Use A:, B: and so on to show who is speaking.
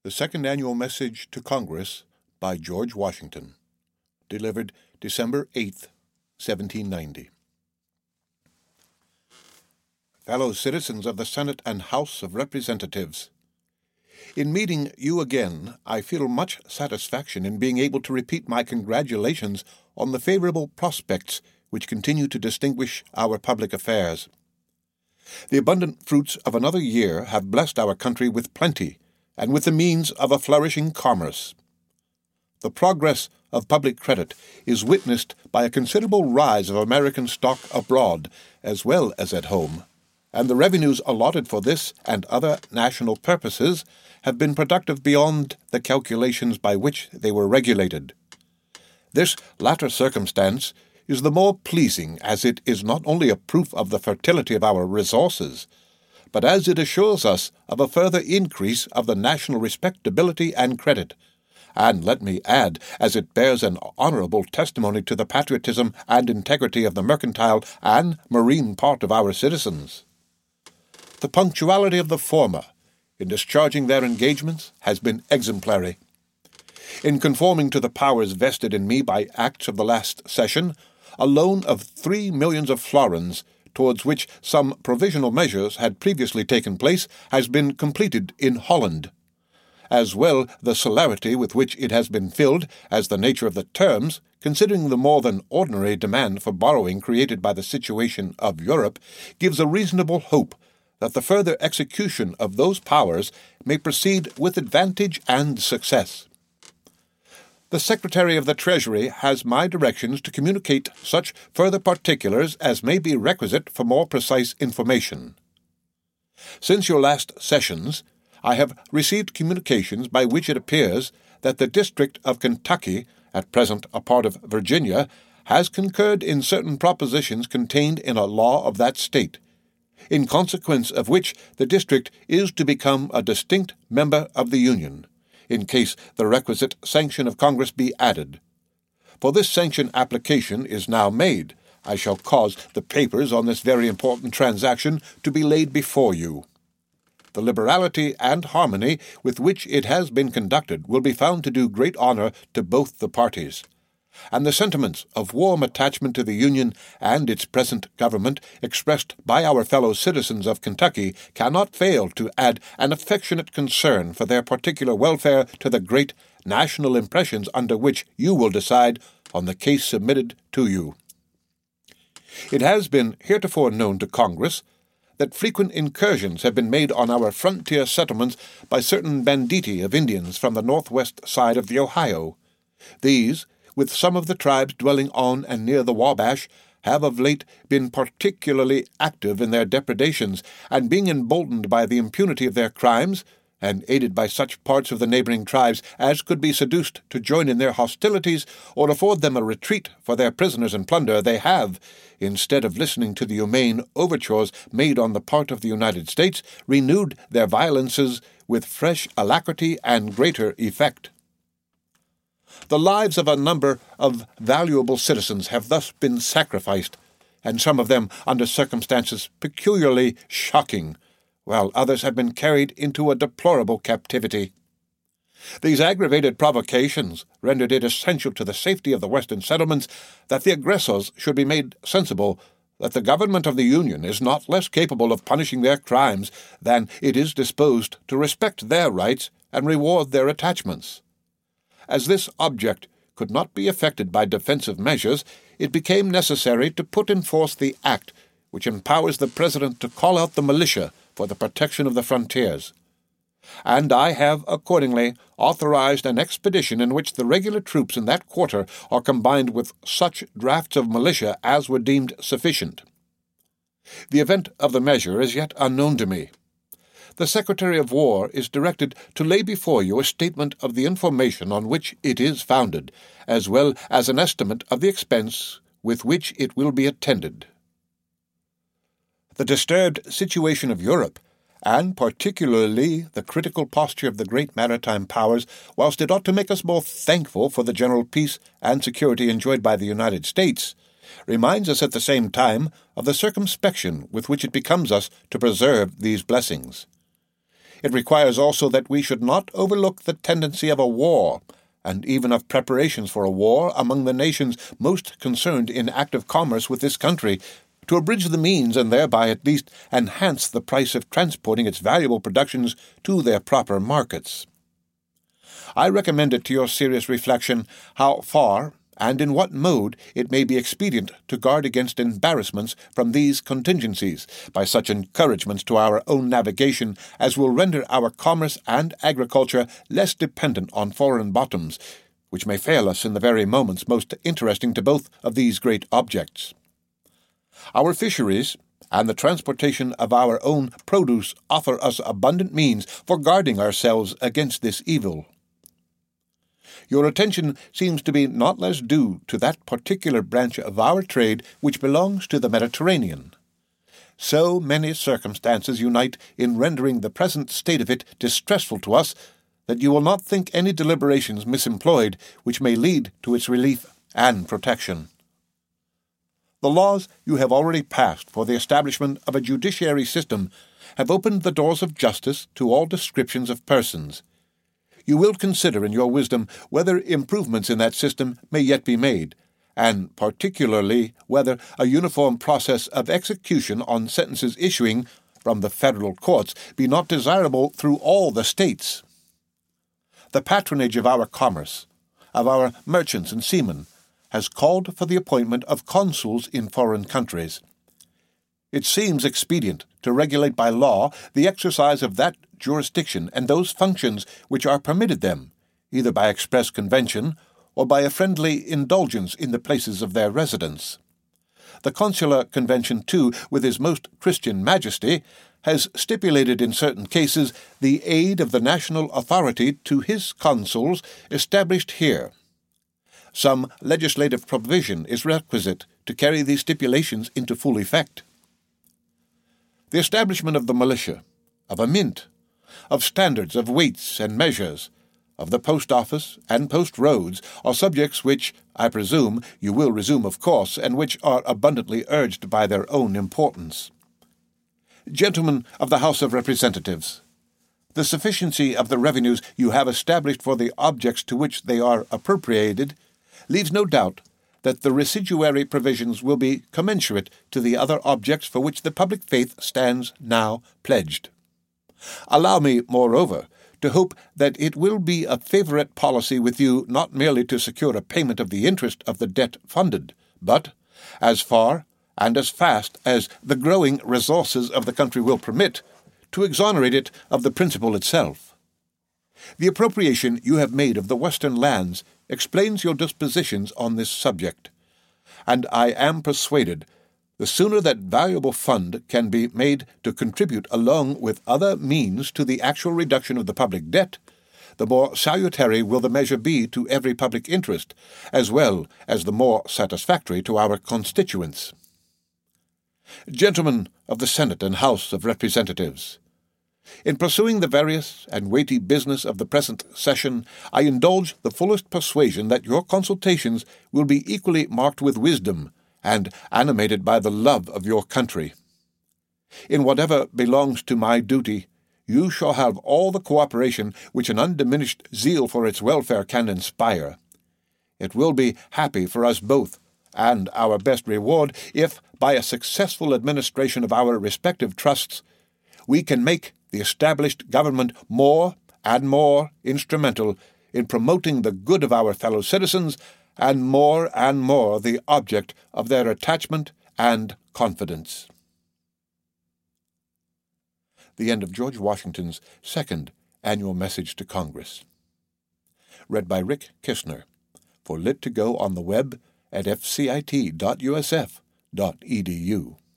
A: The Second Annual Message to Congress by George Washington, delivered December 8, 1790. Fellow citizens of the Senate and House of Representatives, in meeting you again, I feel much satisfaction in being able to repeat my congratulations on the favorable prospects which continue to distinguish our public affairs. The abundant fruits of another year have blessed our country with plenty, and with the means of a flourishing commerce. The progress of public credit is witnessed by a considerable rise of American stock abroad as well as at home, and the revenues allotted for this and other national purposes have been productive beyond the calculations by which they were regulated. This latter circumstance is the more pleasing as it is not only a proof of the fertility of our resources, but as it assures us of a further increase of the national respectability and credit, and let me add, as it bears an honorable testimony to the patriotism and integrity of the mercantile and marine part of our citizens. The punctuality of the former, in discharging their engagements, has been exemplary. In conforming to the powers vested in me by acts of the last session, a loan of 3 millions of florins, towards which some provisional measures had previously taken place, has been completed in Holland. As well, the celerity with which it has been filled, as the nature of the terms, considering the more than ordinary demand for borrowing created by the situation of Europe, gives a reasonable hope that the further execution of those powers may proceed with advantage and success. The Secretary of the Treasury has my directions to communicate such further particulars as may be requisite for more precise information. Since your last sessions, I have received communications by which it appears that the District of Kentucky, at present a part of Virginia, has concurred in certain propositions contained in a law of that state, in consequence of which the district is to become a distinct member of the Union, in case the requisite sanction of Congress be added. For this sanction application is now made. I shall cause the papers on this very important transaction to be laid before you. The liberality and harmony with which it has been conducted will be found to do great honor to both the parties, and the sentiments of warm attachment to the Union and its present government expressed by our fellow citizens of Kentucky cannot fail to add an affectionate concern for their particular welfare to the great national impressions under which you will decide on the case submitted to you. It has been heretofore known to Congress that frequent incursions have been made on our frontier settlements by certain banditti of Indians from the northwest side of the Ohio. These, with some of the tribes dwelling on and near the Wabash, have of late been particularly active in their depredations, and being emboldened by the impunity of their crimes, and aided by such parts of the neighboring tribes as could be seduced to join in their hostilities or afford them a retreat for their prisoners and plunder, they have, instead of listening to the humane overtures made on the part of the United States, renewed their violences with fresh alacrity and greater effect. The lives of a number of valuable citizens have thus been sacrificed, and some of them under circumstances peculiarly shocking, while others have been carried into a deplorable captivity. These aggravated provocations rendered it essential to the safety of the Western settlements that the aggressors should be made sensible that the government of the Union is not less capable of punishing their crimes than it is disposed to respect their rights and reward their attachments. As this object could not be effected by defensive measures, it became necessary to put in force the act which empowers the President to call out the militia for the protection of the frontiers. And I have accordingly authorized an expedition in which the regular troops in that quarter are combined with such drafts of militia as were deemed sufficient. The event of the measure is yet unknown to me. The Secretary of War is directed to lay before you a statement of the information on which it is founded, as well as an estimate of the expense with which it will be attended. The disturbed situation of Europe, and particularly the critical posture of the great maritime powers, whilst it ought to make us more thankful for the general peace and security enjoyed by the United States, reminds us at the same time of the circumspection with which it becomes us to preserve these blessings. It requires also that we should not overlook the tendency of a war, and even of preparations for a war among the nations most concerned in active commerce with this country, to abridge the means and thereby at least enhance the price of transporting its valuable productions to their proper markets. I recommend it to your serious reflection how far and in what mode it may be expedient to guard against embarrassments from these contingencies by such encouragements to our own navigation as will render our commerce and agriculture less dependent on foreign bottoms, which may fail us in the very moments most interesting to both of these great objects. Our fisheries and the transportation of our own produce offer us abundant means for guarding ourselves against this evil. Your attention seems to be not less due to that particular branch of our trade which belongs to the Mediterranean. So many circumstances unite in rendering the present state of it distressful to us that you will not think any deliberations misemployed which may lead to its relief and protection. The laws you have already passed for the establishment of a judiciary system have opened the doors of justice to all descriptions of persons. You will consider in your wisdom whether improvements in that system may yet be made, and particularly whether a uniform process of execution on sentences issuing from the federal courts be not desirable through all the states. The patronage of our commerce, of our merchants and seamen, has called for the appointment of consuls in foreign countries. It seems expedient to regulate by law the exercise of that jurisdiction and those functions which are permitted them, either by express convention or by a friendly indulgence in the places of their residence. The Consular Convention, too, with His Most Christian Majesty, has stipulated in certain cases the aid of the national authority to his consuls established here. Some legislative provision is requisite to carry these stipulations into full effect. The establishment of the militia, of a mint, of standards of weights and measures, of the post office and post roads are subjects which, I presume, you will resume of course, and which are abundantly urged by their own importance. Gentlemen of the House of Representatives, the sufficiency of the revenues you have established for the objects to which they are appropriated leaves no doubt that the residuary provisions will be commensurate to the other objects for which the public faith stands now pledged. Allow me, moreover, to hope that it will be a favorite policy with you not merely to secure a payment of the interest of the debt funded, but, as far and as fast as the growing resources of the country will permit, to exonerate it of the principal itself. The appropriation you have made of the western lands explains your dispositions on this subject, and I am persuaded the sooner that valuable fund can be made to contribute along with other means to the actual reduction of the public debt, the more salutary will the measure be to every public interest, as well as the more satisfactory to our constituents. Gentlemen of the Senate and House of Representatives, in pursuing the various and weighty business of the present session, I indulge the fullest persuasion that your consultations will be equally marked with wisdom and animated by the love of your country. In whatever belongs to my duty, you shall have all the cooperation which an undiminished zeal for its welfare can inspire. It will be happy for us both, and our best reward, if, by a successful administration of our respective trusts, we can make the established government more and more instrumental in promoting the good of our fellow citizens and more the object of their attachment and confidence. The end of George Washington's second annual message to Congress. Read by Rick Kistner for Lit2Go on the web at fcit.usf.edu.